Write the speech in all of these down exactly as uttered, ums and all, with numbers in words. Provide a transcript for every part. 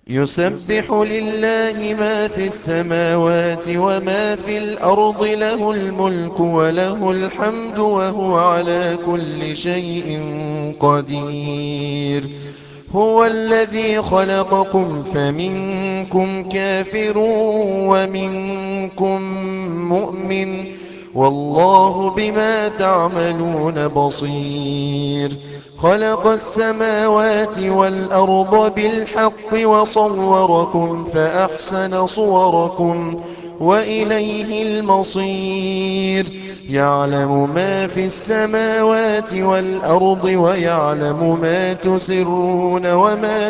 يسبح لله ما في السماوات وما في الأرض، له الملك وله الحمد وهو على كل شيء قدير. هو الذي خلقكم فمنكم كافر ومنكم مؤمن، والله بما تعملون بصير. خلق السماوات والأرض بالحق وصوركم فأحسن صوركم وإليه المصير. يعلم ما في السماوات والأرض ويعلم ما تسرون وما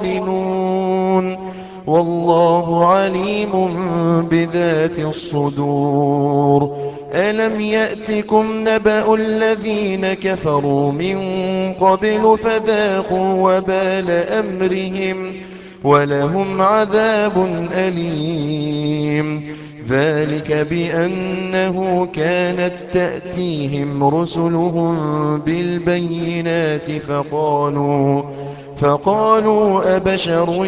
تعلنون، والله عليم بذات الصدور. ألم يأتكم نبأ الذين كفروا من قبل فذاقوا وبال أمرهم ولهم عذاب أليم. ذلك بأنه كانت تأتيهم رسلهم بالبينات فقالوا فقالوا أبشر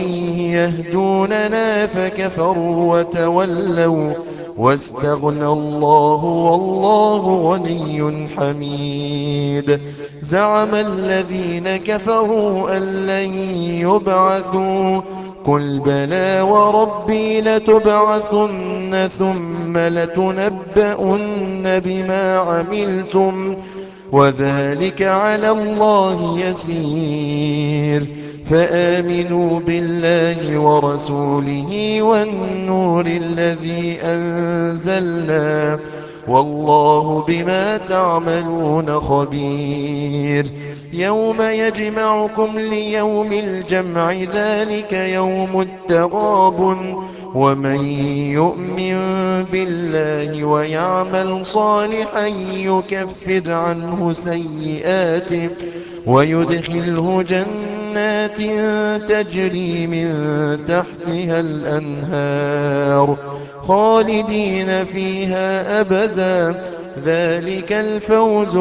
يهدوننا فكفروا وتولوا واستغنى الله والله غني حميد. زعم الذين كفروا أن لن يبعثوا، قل بلى وربي لتبعثن ثم لتنبؤن بما عملتم وذلك على الله يسير. فآمنوا بالله ورسوله والنور الذي أنزلنا، والله بما تعملون خبير. يوم يجمعكم ليوم الجمع ذلك يوم التغابن، ومن يؤمن بالله ويعمل صالحا يكفر عنه سيئاته ويدخله جنات تجري من تحتها الأنهار خالدين فيها أبدا، ذلك الفوز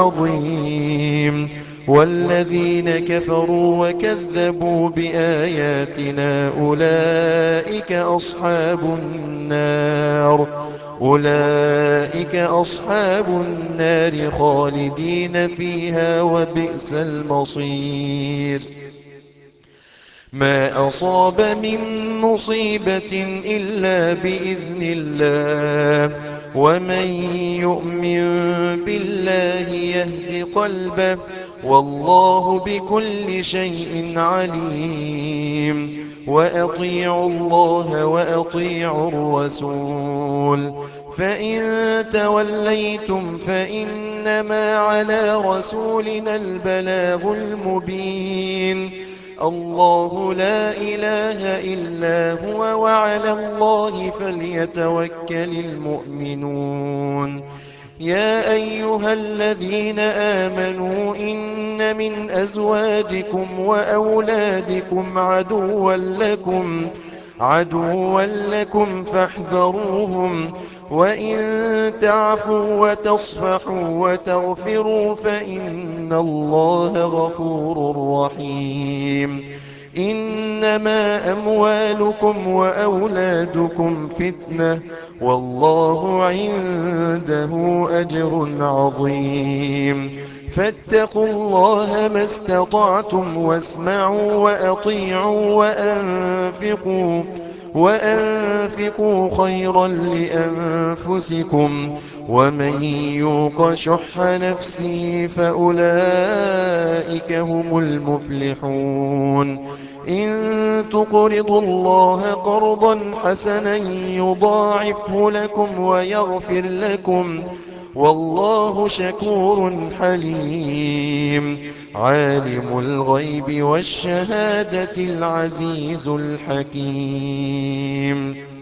العظيم. والذين كفروا وكذبوا بآياتنا أولئك أصحاب النار أولئك أصحاب النار خالدين فيها وبئس المصير. ما أصاب من مصيبة إلا بإذن الله، ومن يؤمن بالله يهد قلبه، والله بكل شيء عليم. وأطيعوا الله وأطيعوا الرسول، فإن توليتم فإنما على رسولنا البلاغ المبين. الله لا إله إلا هو وعلى الله فليتوكل المؤمنون. يا أيها الذين آمنوا إن من أزواجكم وأولادكم عدوا لكم عدوا لكم فاحذروهم، وإن تعفوا وتصفحوا وتغفروا فإن الله غفور رحيم. إنما أموالكم وأولادكم فتنة، والله عنده أجر عظيم. فاتقوا الله ما استطعتم واسمعوا وأطيعوا وأنفقوا وأنفقوا خيرا لأنفسكم، ومن يوق شح نفسه فأولئك هم المفلحون. إن تقرضوا الله قرضا حسنا يضاعفه لكم ويغفر لكم، والله شكور حليم. عالم الغيب والشهادة العزيز الحكيم.